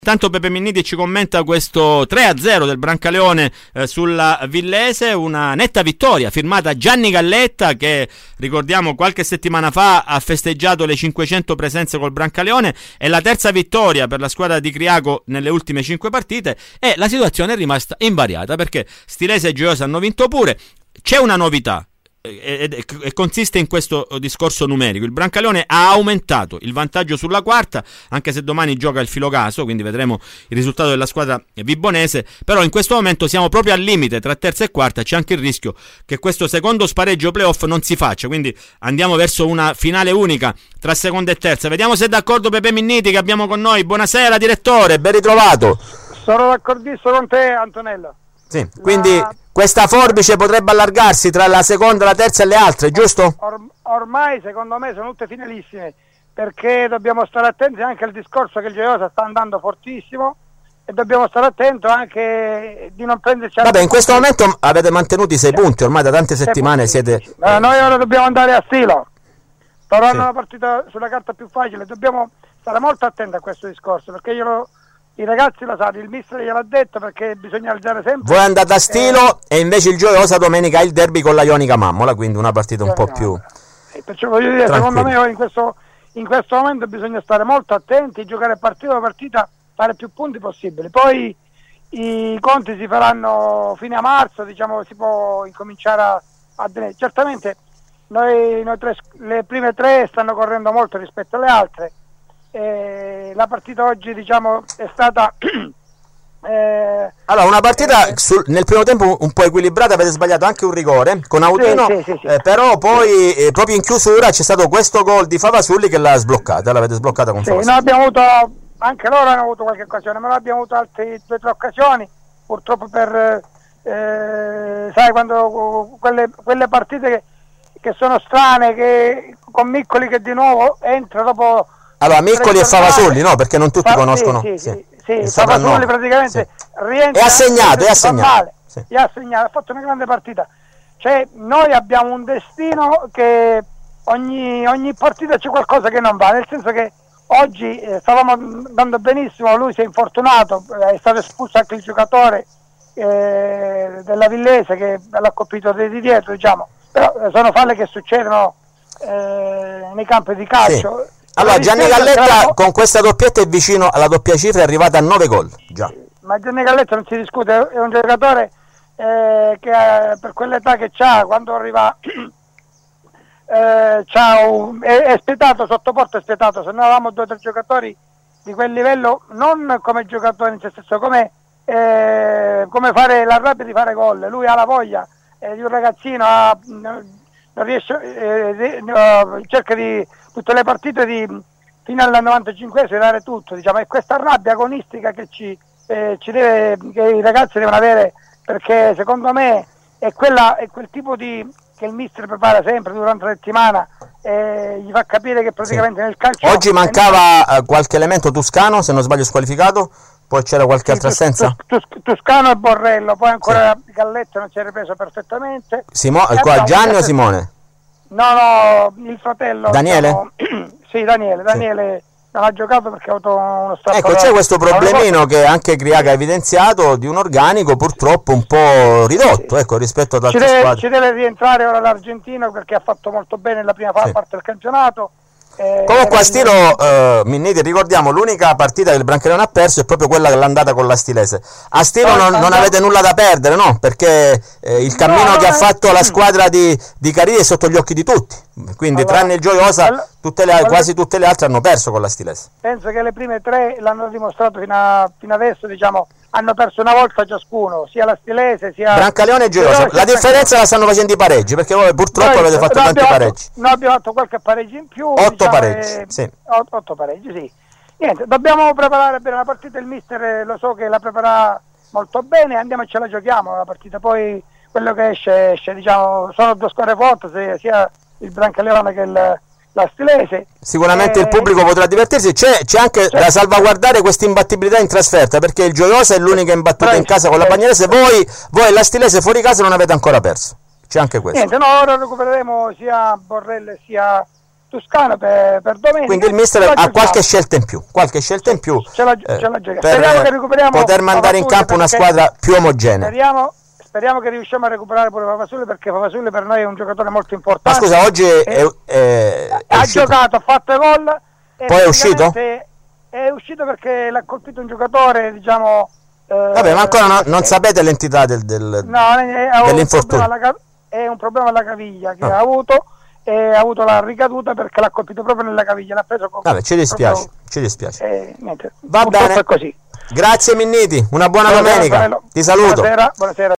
Tanto Pepe Minniti ci commenta questo 3-0 del Brancaleone sulla Villese, una netta vittoria firmata Gianni Galletta, che ricordiamo qualche settimana fa ha festeggiato le 500 presenze col Brancaleone, è la terza vittoria per la squadra di Criaco nelle ultime 5 partite e la situazione è rimasta invariata perché Stilese e Gioiosa hanno vinto pure. C'è una novità e consiste in questo discorso numerico: il Brancaleone ha aumentato il vantaggio sulla quarta, anche se domani gioca il Filocaso, quindi vedremo il risultato della squadra vibonese. Però in questo momento siamo proprio al limite tra terza e quarta, c'è anche il rischio che questo secondo spareggio playoff non si faccia, quindi andiamo verso una finale unica tra seconda e terza. Vediamo se è d'accordo Pepe Minniti, che abbiamo con noi. Buonasera direttore, ben ritrovato. Sono d'accordissimo con te, Antonello. Sì, quindi questa forbice potrebbe allargarsi tra la seconda, la terza e le altre, giusto? Ormai secondo me sono tutte finalissime, perché dobbiamo stare attenti anche al discorso che il Gioiosa sta andando fortissimo e dobbiamo stare attenti anche di non prenderci... Vabbè, in questo momento avete mantenuto i 6 punti, ormai da tante settimane siete... Noi ora dobbiamo andare a stilo, però hanno una partita sulla carta più facile, dobbiamo stare molto attenti a questo discorso, perché i ragazzi lo sanno, il mister gliel'ha detto, perché bisogna alzare sempre. Voi andate a stilo e invece il Gioiosa domenica ha il derby con la Ionica Mammola, quindi una partita un po' più perciò voglio dire, tranquilla. secondo me in questo momento bisogna stare molto attenti, giocare partita per partita, fare più punti possibili. Poi i conti si faranno fine a marzo, diciamo, si può incominciare a certamente le prime 3 stanno correndo molto rispetto alle altre. La partita oggi, diciamo, è stata allora una partita nel primo tempo un po' equilibrata, avete sbagliato anche un rigore con Audino, sì. però poi proprio in chiusura c'è stato questo gol di Favasulli che l'avete sbloccata con Favasulli. Noi abbiamo avuto, anche loro hanno avuto qualche occasione, ma noi abbiamo avuto altre 2 o 3 occasioni, purtroppo sai, quando quelle partite che sono strane, che con Miccoli che di nuovo entra dopo. Allora, Miccoli e Favasulli, no? Perché non tutti conoscono. Sì, Favasulli praticamente rientra. È assegnato. Sì. Ha fatto una grande partita. Cioè, noi abbiamo un destino che ogni partita c'è qualcosa che non va, nel senso che oggi stavamo andando benissimo, lui si è infortunato, è stato espulso anche il giocatore della Villese che l'ha colpito di dietro, diciamo. Però sono falle che succedono nei campi di calcio. Sì. Allora Gianni Galletta con questa doppietta è vicino alla doppia cifra, è arrivata a 9 gol già. Ma Gianni Galletta non si discute, è un giocatore che per quell'età che c'ha, quando arriva è spietato, sotto porta è spietato. Se noi avevamo 2 o 3 giocatori di quel livello, non come giocatori in se stesso, come fare la rabbia di fare gol. Lui ha la voglia di un ragazzino, non riesce, cerca di tutte le partite fino al 95esimo dare tutto, diciamo, è questa rabbia agonistica che che i ragazzi devono avere, perché secondo me è quel tipo che il mister prepara sempre durante la settimana, gli fa capire che praticamente nel calcio oggi mancava qualche elemento. Toscano, se non sbaglio, squalificato, poi c'era qualche altra assenza? Toscano e Borrello, poi ancora Galletta non si è ripreso perfettamente. Gianni o Simone? No, il fratello. Daniele? Sì, Daniele non ha giocato perché ha avuto uno strappo. Ecco, c'è questo problemino che anche Criaca ha evidenziato, di un organico purtroppo un po' ridotto, ecco, rispetto ad altre squadre. Ci deve rientrare ora l'argentino, perché ha fatto molto bene nella prima parte del campionato. Comunque a Stilo, Minniti, ricordiamo, l'unica partita che il Brancaleone ha perso è proprio quella che l'ha andata con la Stilese. A Stilo non avete nulla da perdere, no? Perché il cammino che ha fatto la squadra di Carini è sotto gli occhi di tutti, quindi tranne il Gioiosa quasi tutte le altre hanno perso con la Stilese. Penso che le prime 3 l'hanno dimostrato fino adesso, diciamo, hanno perso una volta ciascuno, sia la Stilese sia Brancaleone e Gioiosa. La differenza la stanno facendo i pareggi, perché voi purtroppo avete fatto tanti pareggi. Noi abbiamo fatto qualche pareggio in più. 8 pareggi, sì. 8 pareggi, sì. Niente, dobbiamo preparare bene la partita, il mister lo so che la prepara molto bene, andiamo e ce la giochiamo la partita, poi quello che esce, diciamo, sono 2 squadre forti, sia il Brancaleone che la Stilese. Sicuramente il pubblico potrà divertirsi. C'è anche da salvaguardare questa imbattibilità in trasferta, perché il Gioiosa è l'unica imbattuta in casa con la Bagnarese, voi e la Stilese fuori casa non avete ancora perso, c'è anche questo. Niente, ora recupereremo sia Borrello sia Toscano per domenica. Quindi il mister ha qualche scelta in più, ce l'ha giocato. Per Speriamo che recuperiamo poter mandare in campo una squadra più omogenea. Speriamo che riusciamo a recuperare pure Favasule, perché Favasule per noi è un giocatore molto importante. Ma scusa, oggi ha giocato, ha fatto gol. Poi è uscito? È uscito perché l'ha colpito un giocatore, diciamo... Vabbè, ma ancora non sapete l'entità dell'infortunio. È un problema alla caviglia che ha avuto, e ha avuto la ricaduta perché l'ha colpito proprio nella caviglia. L'ha preso vabbè, ci dispiace. Niente, va bene. È così. Grazie Minniti, una buona domenica. Ti saluto. Buonasera.